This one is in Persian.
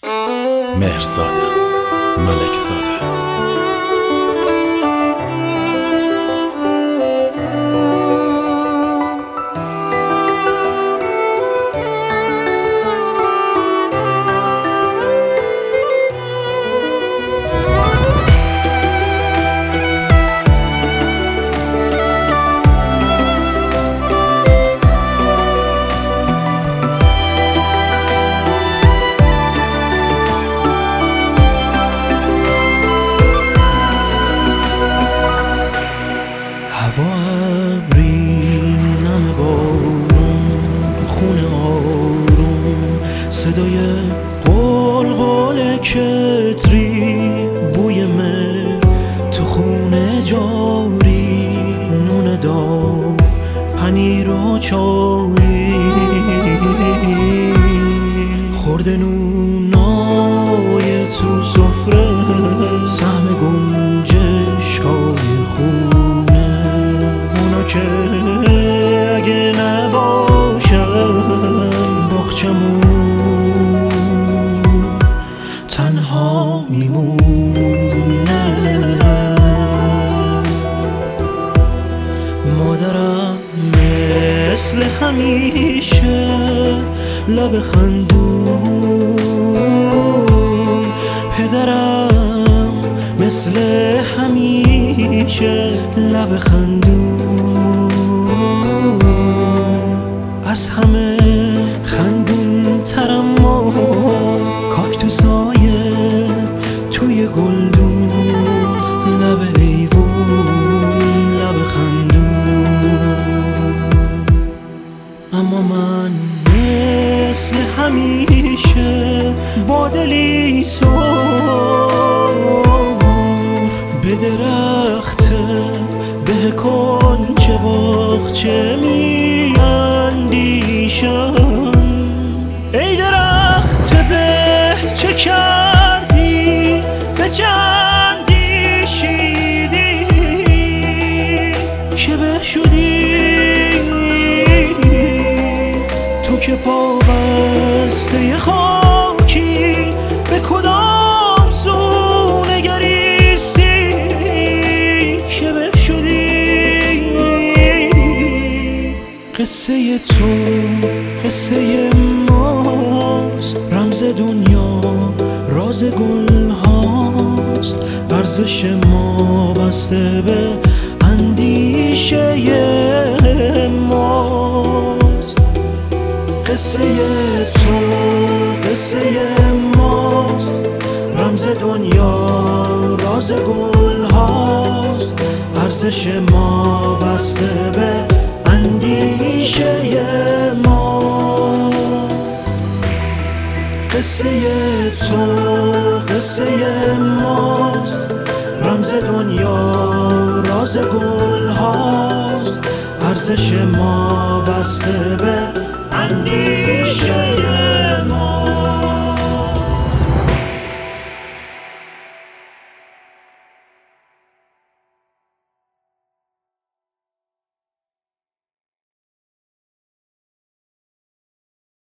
مهرزاد ملکزاده. هوا ابری، نم بارون، خونه آروم، صدای قلقل کتری، بوی مهر تو خونه جاری، نون داغ، پنیر و چایی، خورده نونای تو سفره، سهم گنجشکای خونه، که اگه نباشم باغچمون تنها میمونه. مادرم مثل همیشه لب خندون، پدرم مثل همیشه لب خندون، از همه خندون ترم و کاکتوسای توی گلدون، لب ایوون لب خندون. اما من مثل همیشه با دلی به درخت به کنج باغچه می اندیشم. ای درخت به چه کردی، به چه اندیشیدی که به شدی تو که پابسته خاکی، به کدام سو نگریستی که به شدی. قصه تو قصه ماست، رمز دنیا راز گل هاست، ارزش ما بسته به اندیشه ماست. قصه تو قصه ماست، رمز دنیا راز گل هاست، ارزش ما بسته به اندیشه ما. قصه تو قصه ماست، رمز دنیا راز گل هاست، ارزش ما بسته به اندیشه